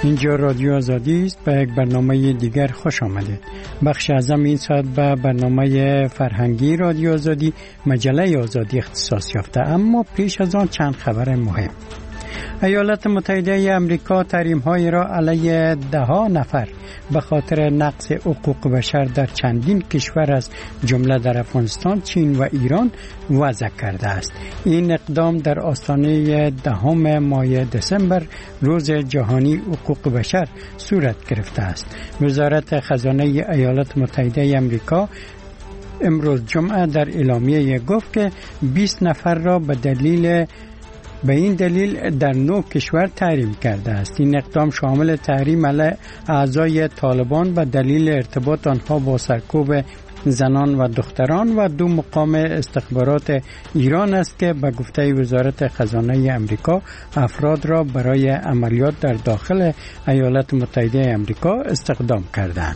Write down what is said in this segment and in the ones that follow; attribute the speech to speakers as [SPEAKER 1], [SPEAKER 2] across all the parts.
[SPEAKER 1] اینجا رادیو آزادی است. به یک برنامه دیگر خوش آمدید. بخش اعظم این ساعت به برنامه فرهنگی رادیو آزادی مجله آزادی اختصاص یافته. اما پیش از آن چند خبر مهم. ایالات متحده آمریکا تحریم‌های را علیه ده‌ها نفر به خاطر نقض حقوق بشر در چندین کشور از جمله در افغانستان، چین و ایران وضع کرده است. این اقدام در آستانه 10 ماه دسامبر روز جهانی حقوق بشر صورت گرفته است. وزارت خزانه ایالات متحده آمریکا امروز جمعه در اعلامیه گفت که 20 نفر را به این دلیل در 9 کشور تحریم کرده است. این اقدام شامل تحریم علیه اعضای طالبان به دلیل ارتباط آنها با سرکوب زنان و دختران و 2 مقام استخبارات ایران است که به گفته وزارت خزانه آمریکا افراد را برای عملیات در داخل ایالات متحده آمریکا استخدام کردند.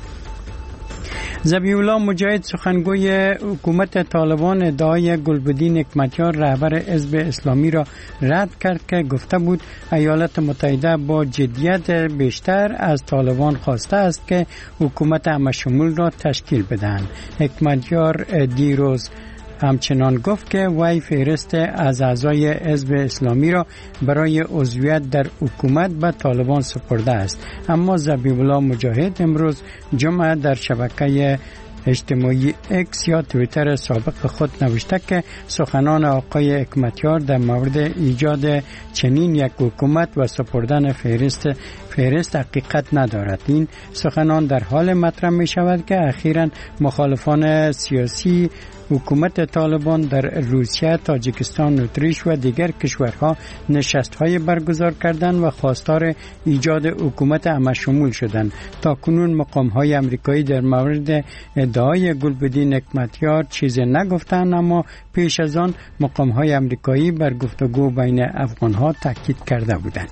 [SPEAKER 1] ذبیح الله مجاهد سخنگوی حکومت طالبان ادعای گلبدین حکمتیار رهبر حزب اسلامی را رد کرد که گفته بود ایالات متحده با جدیت بیشتر از طالبان خواسته است که حکومت همه‌شمول را تشکیل بدهند. حکمتیار دیروز همچنان گفت که وی فهرست از اعضای حزب اسلامی را برای عضویت در حکومت به طالبان سپرده است. اما ذبیح الله مجاهد امروز جمعه در شبکه اجتماعی اکس یا توییتر سابق خود نوشته که سخنان آقای حکمتیار در مورد ایجاد چنین یک حکومت و سپردن فهرست حقیقت ندارد. این سخنان در حال مطرح می شود که اخیراً مخالفان سیاسی حکومت طالبان در روسیه، تاجیکستان، اتریش و دیگر کشورها نشست‌های برگزار کردند و خواستار ایجاد حکومت همه‌شمول شدند. تاکنون مقام‌های آمریکایی در مورد ادعای گلبدین حکمتیار چیزی نگفتند، اما پیش از آن مقام‌های آمریکایی بر گفتگو بین افغان‌ها تاکید کرده بودند.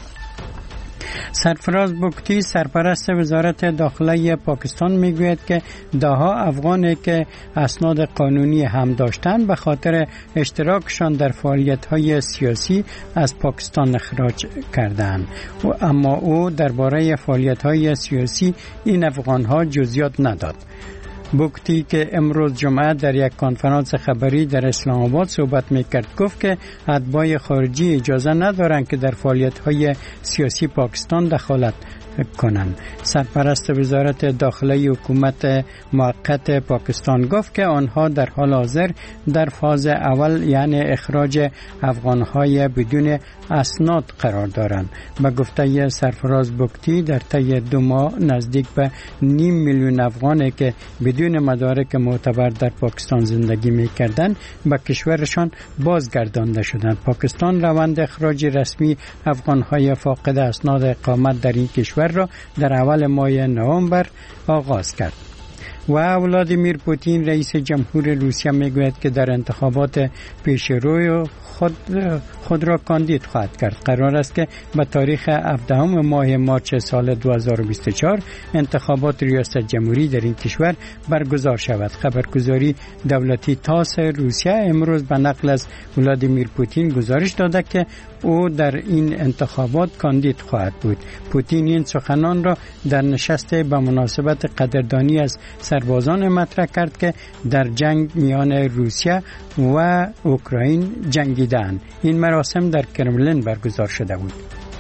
[SPEAKER 1] سرفراز بگتی سرپرست وزارت داخله پاکستان میگوید که ده‌ها افغانی که اسناد قانونی هم داشتند به خاطر اشتراکشان در فعالیت‌های سیاسی از پاکستان اخراج کردند. اما او درباره فعالیت‌های سیاسی این افغان‌ها جزئیات نداد. بوکتی که امروز جمعه در یک کنفرانس خبری در اسلام آباد صحبت میکرد گفت که اتباع خارجی اجازه ندارند که در فعالیت‌های سیاسی پاکستان دخالت کنند. سرپرست وزارت داخله حکومت موقت پاکستان گفت که آنها در حال حاضر در فاز اول یعنی اخراج افغان‌های بدون اسناد قرار دارند. به گفته سرفراز بگتی در طی 2 ماه نزدیک به 5 میلیون افغانی که بدون مدارک معتبر در پاکستان زندگی می‌کردند به کشورشان بازگردانده شدند. پاکستان روند اخراج رسمی افغان‌های فاقد اسناد اقامت در این کشور را در اول ماه نوامبر آغاز کرد. و ولادیمیر پوتین رئیس جمهور روسیه میگوید که در انتخابات پیشرو خود را کاندید خواهد کرد. قرار است که به تاریخ 17 ماه مارس سال 2024 انتخابات ریاست جمهوری در این کشور برگزار شود. خبرگزاری دولتی تاس روسیه امروز به نقل از ولادیمیر پوتین گزارش داده که او در این انتخابات کاندید خواهد بود. پوتین این سخنان را در نشست به مناسبت قدردانی از سربازان مطرح کرد که در جنگ میان روسیه و اوکراین جنگیدند. این مراسم در کرملین برگزار شده بود.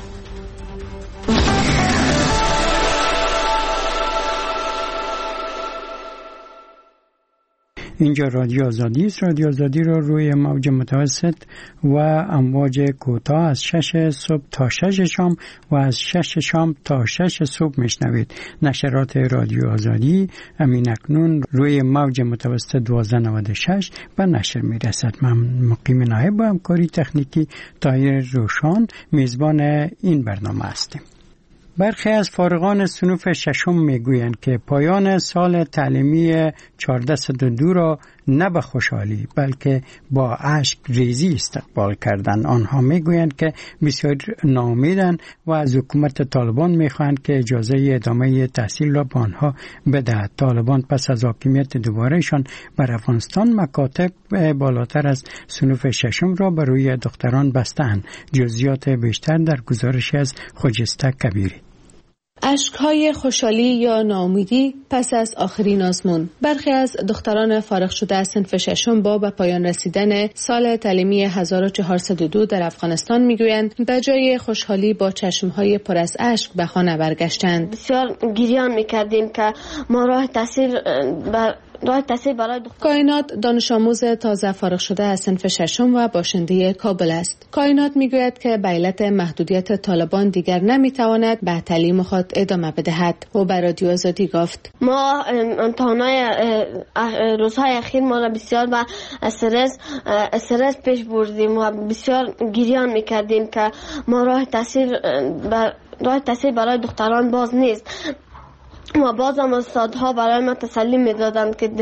[SPEAKER 1] اینجا رادیو آزادی است. رادیو آزادی را روی موج متوسط و امواج کوتاه از 6 صبح تا 6 شام و از 6 شام تا 6 صبح میشنوید. نشرات رادیو آزادی همین اکنون روی موج متوسط 1296 به نشر میرسد. من مقیم نایب با همکاری تکنیکی طاهر روشان میزبان این برنامه هستیم. برخی از فارغان صنوف ششم میگویند که پایان سال تعلیمی 1402 را نه به خوشحالی بلکه با اشک ریزی استقبال کردند. آنها میگویند که بسیار ناامیدند و از حکومت طالبان میخواهند که اجازه ادامه تحصیل را به آنها بدهد. طالبان پس از حاکمیت دوبارهشان بر افغانستان مکاتب بالاتر از صنف ششم را بر روی دختران بستند. جزئیات بیشتر در گزارش از خجسته کبیری.
[SPEAKER 2] اشک‌های خوشحالی یا ناامیدی پس از آخرین آزمون. برخی از دختران فارغ شده از صنف ششم با به پایان رسیدن سال تعلیمی 1402 در افغانستان میگویند به جای خوشحالی با چشم‌های پر از اشک به خانه برگشتند.
[SPEAKER 3] بسیار گریان می‌کردیم که ما راه تحصیل برای
[SPEAKER 2] کائنات دانش آموز تازه فارغ شده از صنف ششم و باشنده کابل است. کائنات میگوید که به علت محدودیت طالبان دیگر نمیتواند به تعلیم خود ادامه بدهد. او به رادیو آزادی گفت:
[SPEAKER 3] ما امتحانات روزهای اخیر ما را بسیار با استرس پیش بردیم و بسیار گریان میکردیم که ما راه تحصیل برای دختران باز نیست. و بازم استادها برای ما تسلی میدادند که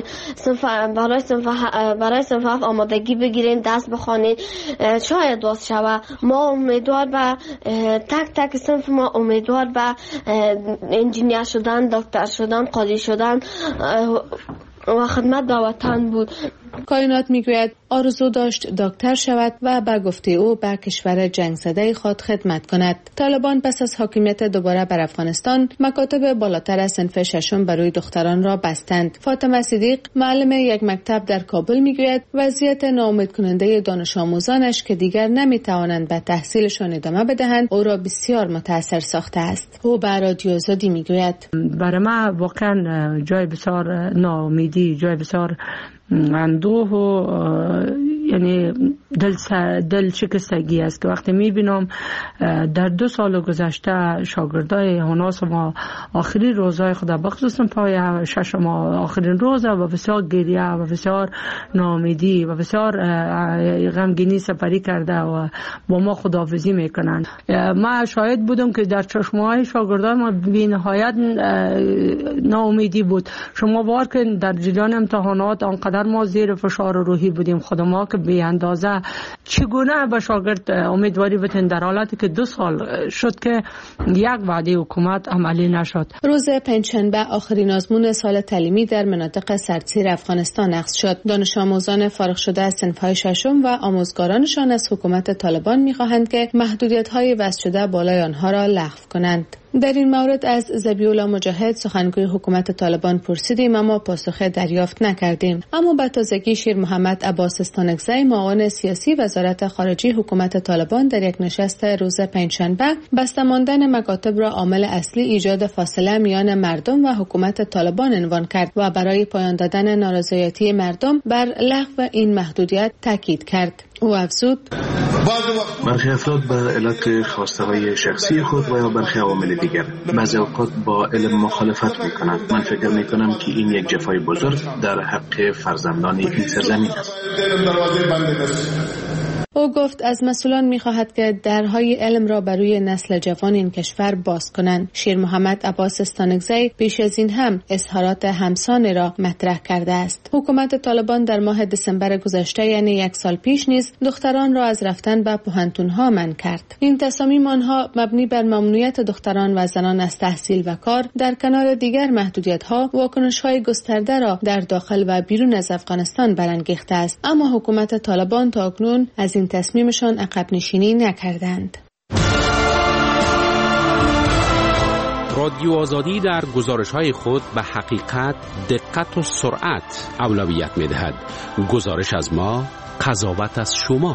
[SPEAKER 3] برای صنف آمادگی بگیرین، دست بخوانین، شاید باز شود. ما امیدوار به تک صنف ما امیدوار به انجینیر شدن، دکتر شدن، قاضی شدن و خدمت به وطن بود.
[SPEAKER 2] کائنات میگوید آرزو داشت دکتر شود و به گفته او به کشور جنگ زده خود خدمت کند. طالبان پس از حاکمیت دوباره بر افغانستان مکاتب بالاتر از صنف ششم برای دختران را بستند. فاطمه صدیق معلم یک مکتب در کابل میگوید وضعیت ناامید کننده دانش آموزانش که دیگر نمیتوانند به تحصیلشان ادامه بدهند او را بسیار متاثر ساخته است. او به رادیو آزادی میگوید
[SPEAKER 4] برای ما واقعا جای بسیار ناامیدی، جای بسیار اندوه و یعنی دل شکستگی است که وقتی میبینم در 2 سال گذشته شاگردای هناس ما آخرین روزهای خود بخصوصا پای ششم آخرین روز و بسیار گریه و بسیار ناامیدی و بسیار غمگینی سپری کرده و با ما خداحافظی میکنند. ما شاهد بودم که در چشمهای شاگردای ما بی‌نهایت ناامیدی بود. شما بار که در جریان امتحانات آنقدر ما زیر فشار روحی بودیم، خود ما که بی اندازه چگونه به شاگرد امیدواری بتین در حالتی که 2 سال شد که یک وعده حکومت عملی نشد.
[SPEAKER 2] روز پنجشنبه آخرین آزمون سال تعلیمی در مناطق سردسیر افغانستان عقد شد. دانش آموزان فارغ شده از صنف‌های ششم و آموزگارانشان از حکومت طالبان می‌خواهند که محدودیت‌های وضع شده بالای آنها را لغو کنند. در این مورد از ذبیح‌الله مجاهد سخنگوی حکومت طالبان پرسیدیم اما پاسخ دریافت نکردیم. اما به تازگی شیر محمد عباس استانکزی معاون سیاسی وزارت خارجه حکومت طالبان در یک نشست روز پنجشنبه بسته ماندن مکاتب را عامل اصلی ایجاد فاصله میان مردم و حکومت طالبان عنوان کرد و برای پایان دادن نارضایتی مردم بر لغو این محدودیت تاکید کرد. او افزود:
[SPEAKER 5] برخی افراد به علت خواسته‌های شخصی خود و یا برخی عوامل دیگر بعضی اوقات با علم مخالفت می‌کنند. من فکر می‌کنم که این یک جفای بزرگ در حق فرزندان این سرزمین است.
[SPEAKER 2] او گفت از مسئولان می‌خواهد که درهای علم را برای نسل جوان این کشور باز کنند. شیر محمد عباس استانکزی پیش از این هم اظهارات همسان را مطرح کرده است. حکومت طالبان در ماه دسامبر گذشته یعنی 1 سال پیش نیز دختران را از رفتن به پوهنتون‌ها منع کرد. این تصامیم آنها مبنی بر ممنوعیت دختران و زنان از تحصیل و کار در کنار دیگر محدودیت‌ها واکنش‌های گسترده را در داخل و بیرون از افغانستان برانگیخته است. اما حکومت طالبان تاکنون از این تصمیمشان عقب نشینی نکردند.
[SPEAKER 6] رادیو آزادی در گزارش‌های خود به حقیقت، دقت و سرعت اولویت می‌دهد. گزارش از ما، قضاوت از شما.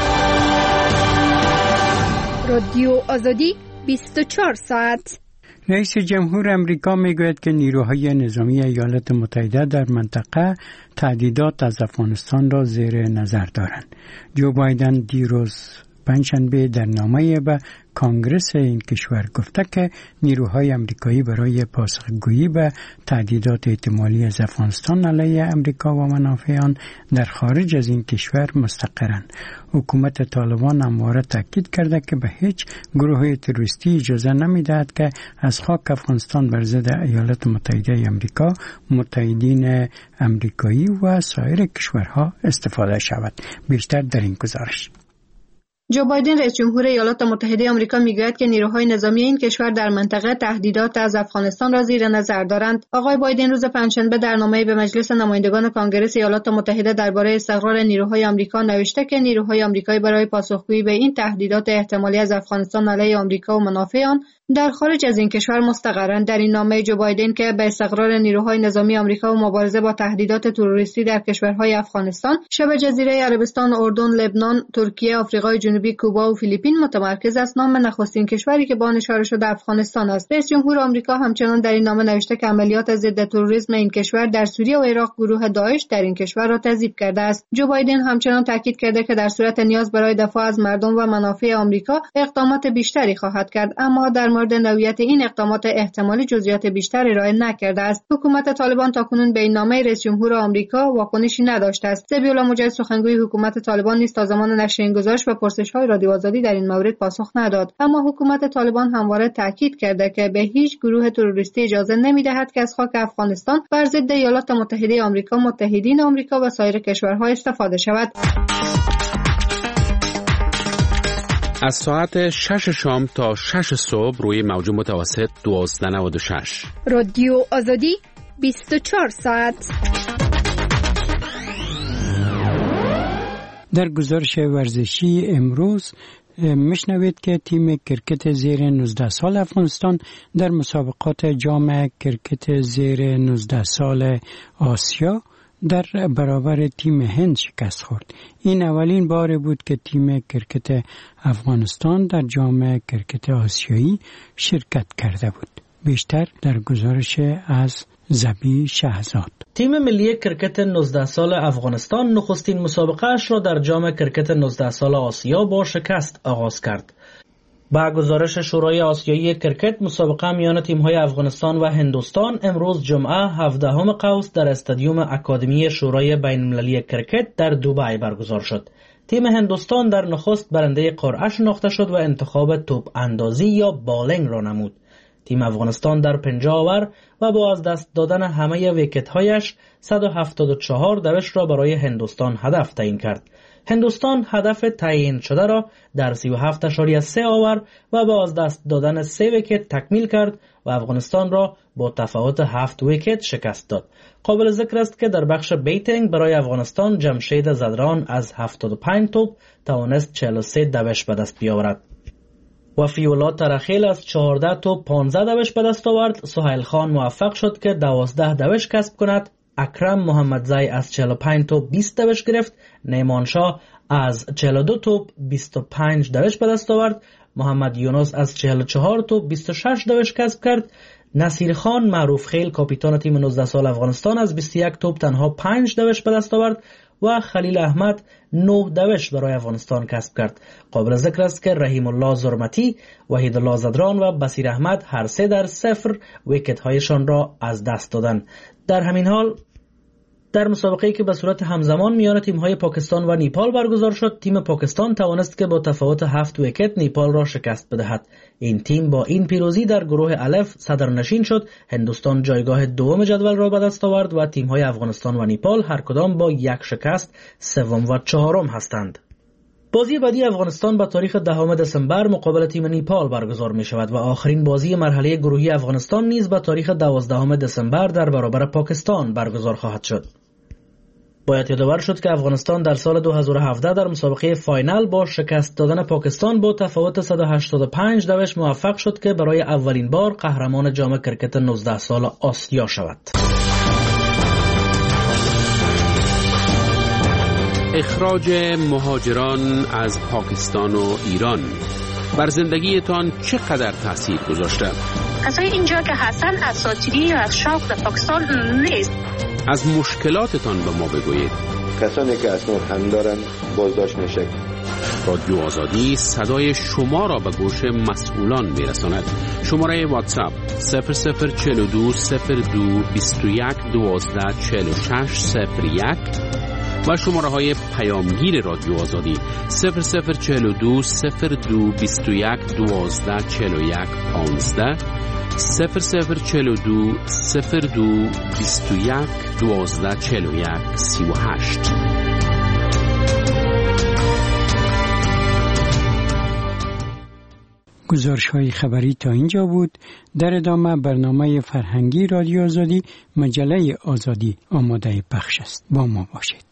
[SPEAKER 7] رادیو آزادی 24 ساعت.
[SPEAKER 1] رئیس جمهور امریکا میگوید که نیروهای نظامی ایالات متحده در منطقه تهدیدات از افغانستان را زیر نظر دارند. جو بایدن دیروز پنجشنبه در نامه به کانگرس این کشور گفته که نیروهای امریکایی برای پاسخگویی به تهدیدات احتمالی از افغانستان علیه امریکا و منافع آن در خارج از این کشور مستقرند. حکومت طالبان همواره تاکید کرده که به هیچ گروه تروریستی اجازه نمیدهد که از خاک افغانستان بر ضد ایالات متحده امریکا، متحدین امریکایی و سایر کشورها استفاده شود. بیشتر در این گزارش.
[SPEAKER 8] جو بایدن رئیس جمهور ایالات متحده آمریکا میگوید که نیروهای نظامی این کشور در منطقه تهدیدات از افغانستان را زیر نظر دارند. آقای بایدن روز پنجشنبه در نامه‌ای به مجلس نمایندگان کانگرس ایالات متحده درباره استقرار نیروهای آمریکا نوشته که نیروهای آمریکایی برای پاسخگویی به این تهدیدات احتمالی از افغانستان علیه آمریکا و منافع آن در خارج از این کشور مستقرند. در این نامه جو بایدن که به استقرار نیروهای نظامی آمریکا و مبارزه با تهدیدات تروریستی در کشورهای افغانستان، شبه جزیره عربستان، اردن، لبنان، ترکیه، آفریقای جنوبی، کوبا و فیلیپین متمرکز است، نام نخستین کشوری که با اشاره شده افغانستان است. رئیس جمهور آمریکا همچنان در این نامه نوشته که عملیات ضد تروریسم این کشور در سوریه و عراق گروه داعش در این کشور را تضعیف کرده است. جو بایدن همچنان تاکید کرده که در صورت نیاز برای دفاع از مردم و منافع آمریکا اقدامات بیشتری خواهد کرد، اما در مورد نوعیت این اقدامات احتمالی جزئیات بیشتری ارائه نکرده است. حکومت طالبان تاکنون به این نامه رئیس جمهور آمریکا واکنشی نداشته است. ذبیح‌الله مجاهد سخنگوی حکومت طالبان نیز تا زمان نشر این گزارش و پرسش‌های رادیو آزادی در این مورد پاسخ نداد، اما حکومت طالبان همواره تاکید کرده که به هیچ گروه تروریستی اجازه نمی‌دهد که از خاک افغانستان بر ضد ایالات متحده آمریکا، متحدین آمریکا و سایر کشورها استفاده شود.
[SPEAKER 6] از ساعت 6 شام تا 6 صبح روی موج متوسط 1296
[SPEAKER 7] رادیو آزادی 24 ساعت.
[SPEAKER 1] در گزارش ورزشی امروز میشنوید که تیم کرکت زیر 19 سال افغانستان در مسابقات جام کرکت زیر 19 سال آسیا در برابر تیم هند شکست خورد. این اولین بار بود که تیم کرکت افغانستان در جام کرکت آسیایی شرکت کرده بود. بیشتر در گزارش از زبی شهزاد.
[SPEAKER 9] تیم ملی کرکت 19 سال افغانستان نخستین مسابقه اش را در جام کرکت 19 سال آسیا با شکست آغاز کرد. با گزارش شورای آسیایی کرکت، مسابقه میان تیم‌های افغانستان و هندوستان امروز جمعه 17 قوس در استادیوم اکادمی شورای بین‌المللی کرکت در دبی برگزار شد. تیم هندوستان در نخست برنده قرعه شناخته شد و انتخاب توپ اندازی یا بالینگ را نمود. تیم افغانستان در 50 اوور و با از دست دادن همه ویکت‌هایش 174 دوش را برای هندوستان هدف تعیین کرد. هندوستان هدف تعیین شده را در 37.3 اوور و با از دست دادن 3 ویکت تکمیل کرد و افغانستان را با تفاوت 7 ویکت شکست داد. قابل ذکر است که در بخش بیتینگ برای افغانستان جمشید زدران از 75 توپ توانست 43 دوش به دست بیاورد. و فیولا ترخیل از 14 توپ 15 دوش به دست آورد. سهیل خان موفق شد که 12 دوش کسب کند. اکرم محمدزی از 45 توپ 20 دوش گرفت. نیمان شاه از 42 توپ 25 دوش به دست آورد. محمد یونس از 44 توپ 26 دوش کسب کرد. نصیر خان معروف خیل کاپیتان تیم 19 سال افغانستان از 21 توپ تنها 5 دوش به دست آورد و خلیل احمد 9 دوش برای افغانستان کسب کرد. قابل ذکر است که رحیم الله زرمتی، وحید الله زدران و بصیر احمد هر سه در 0 ویکت هایشان را از دست دادند. در همین حال در مسابقه‌ای که به صورت همزمان میان تیم‌های پاکستان و نیپال برگزار شد، تیم پاکستان توانست که با تفاوت 7 ویکت نیپال را شکست بدهد. این تیم با این پیروزی در گروه الف صدرنشین شد. هندوستان جایگاه دوم جدول را به دست آورد و تیم‌های افغانستان و نیپال هر کدام با یک شکست سوم و چهارم هستند. بازی بعدی افغانستان با تاریخ 10 دسامبر مقابل تیم نیپال برگزار می شود و آخرین بازی مرحله گروهی افغانستان نیز با تاریخ 12 دسامبر در برابر پاکستان برگزار خواهد شد. باید یادآور شد که افغانستان در سال 2017 در مسابقه فاینال با شکست دادن پاکستان با تفاوت 185 دوش موفق شد که برای اولین بار قهرمان جام کرکت 19 سال آسیا شود.
[SPEAKER 6] اخراج مهاجران از پاکستان و ایران بر زندگیتان چقدر تاثیر گذاشته؟
[SPEAKER 10] کسایی اینجا که هستن اساطیری و از شوق در پاکستان نیست.
[SPEAKER 6] از مشکلاتتان به ما بگویید.
[SPEAKER 11] کسانی که اسناد هم دارن بازداشت میشه.
[SPEAKER 6] رادیو آزادی صدای شما را به گوش مسئولان میرساند. شماره واتساپ 0042 02 21 12 46 01 و شماره های پیامگیر رادیو آزادی 0042 02 21 12 41 15 0042 02 21 12 41 38.
[SPEAKER 1] گزارش‌های خبری تا اینجا بود. در ادامه برنامه فرهنگی رادیو آزادی مجله آزادی آماده پخش است. با ما باشید.